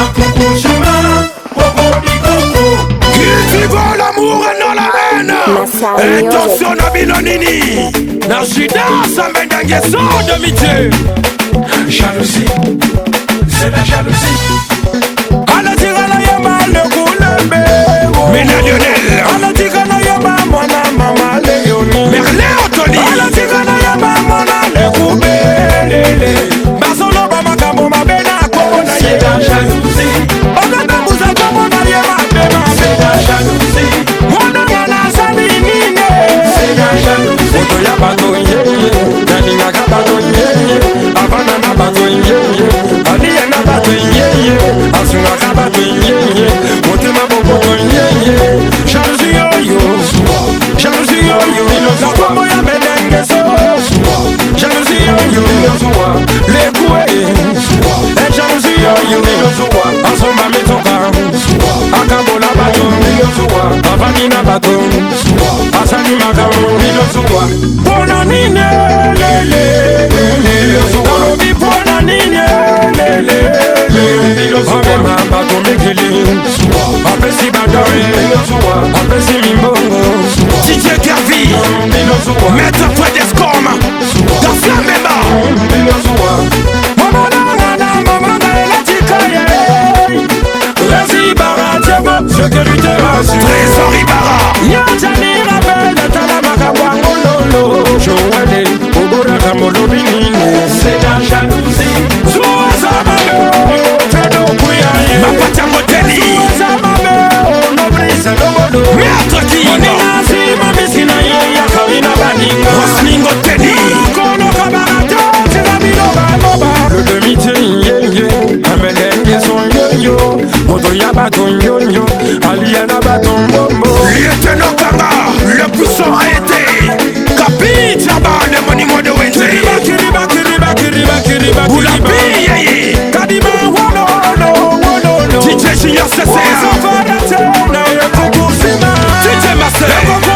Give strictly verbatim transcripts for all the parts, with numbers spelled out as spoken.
L'amour et non la haine. Attention na binonini. Na chida sa mendange so d'amitié. Jalousie, c'est la jalousie. Ala tira la yama le koulembe. Mena Lionel. Ala tira la yama mwana mama Léonie. Merlin Anthony. Ala tira la yama mwana le koubelele. Basolo bama kamo mabena kona ye. C'est la jalousie. Ogata musa kamo na yama bema. C'est la jalousie. Mwana mwana sabi nine. C'est la jalousie. Oto ya bato yeye. Nani nga bato yeye. Avana na bato yeye. Aliye na bato yeye. Asunga ka bato yeye. Motema bobo yeye. Jalousie yo yo. Jalousie yo yo. La kombo ya menenge so. Jalousie yo yo. Le koué. E jalousie yo yo. Asomba metoka. Akabola bato. Avani na bato. Asani makamo. Bona nine lele. Nalobi bona nine lele. Ave ma bato mekele. Apesi badore. Apesi mimbongo. D J Kervi. Maître Fred Escom. Dans la méma. Maman nana maman la tikaye. Rezi bara tiamo. Sécurité rassure. Trésor Ibarra. Yachani rappelle talamaka wangololo. Joale. Obora kamolo binine. C'est la jalousie. Souza mame. Fedo kuyaye. Mapata moteli. Souza mame. Nobrise lomolo. Maître Kingo. Nasi mamisina ye. Yakamina baninga. Roslingo teli. Kono kabarato. Tirabino banoba. Le demi-tier ye. Amelenge son yo-yo. Moto ya baton yo-yo. Aliana baton bombo. Lieutenant Kanga. Le puissant a été. Capite là-bas. Le monument de Wendy. Kiriba, kiriba, kiriba, kiriba. Boulabi, yeye. Kadima, wano, wano, wano. D J Junior C C A. D J Master.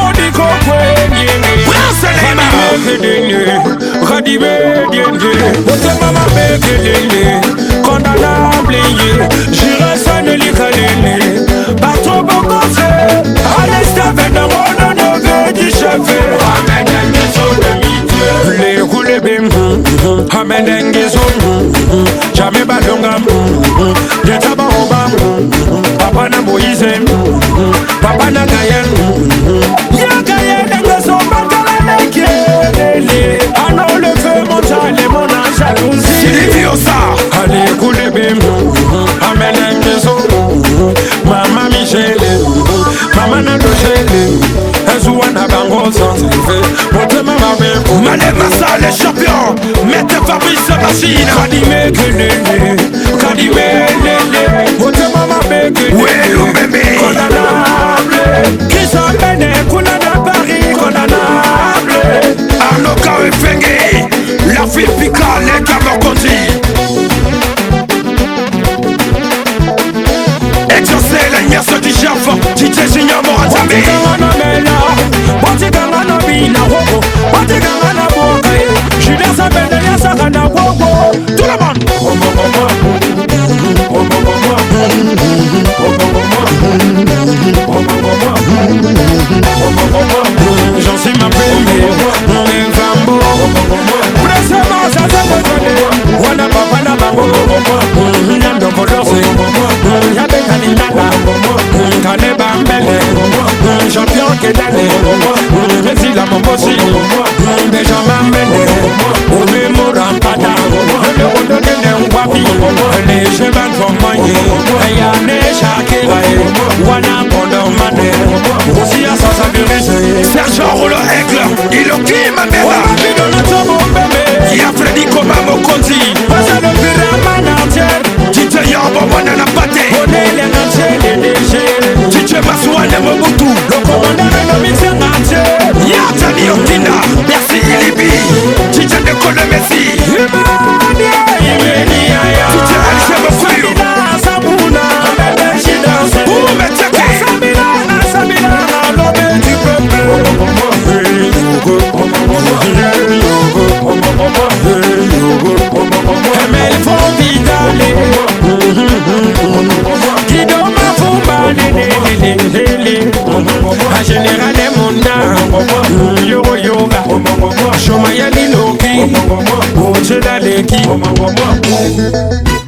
Prince Lema. Kadime, dienge. Ote mama bekelele. Condamnable, j'irai sans le likalele. Bateau bokose. Alesta vena mono nove du chef. Amène son amitié. Les roulés bim. Amène son. Jamais balonga. Yetaba oba. Papa na Moïse. Papa na Gayen. Ya Gayen de son batala nekele. Ano le feu monta les mon jalousie. Silvio sa. Allez coulez bim. Amène son. Mama Michele. Mama na dochele. Ezouana bango sans fait. Monte mama bim. Malé Massa les champions. Mettez Fabrice Machine. Kadime kelele. Kadime lele. Monte mama beke. Welo bébé. Condamnable. Qui s'appelle Kunana Paris. Condamnable. Arnaud Kawefenge. La fille Pika. Les Kamokondi. Exaucer la nièce du chef. D J Junior Morazami. Julien s'appelle Yassakana Wogo. Tout le monde. J'en suis ma belle. On est fambo. Pressement ça se reconnaît. Wana papa na bango. Nyando kolose. Yabe kaninaka. Kaneba mbele. Champion kedale. Resi la mombosi. Benjamin Mende. Ome Morampada. Le rondo de Ngwapi. Les chevaux sont moyens. Ayane Shakira. Wana Kondo Mane. Aussi à sa sabirise. Sergent Rouleau Aigle. Il a qui ma mère. Il a Freddy Koma Mokonzi. Passa le pyramana tienne. D J Yambo Wanana Pate. On est les nantiers des D G. D J Masouane Mobutu. Le commandant de nos missions nantiers. Yoro yoga Shoma ya liloki Oche daleki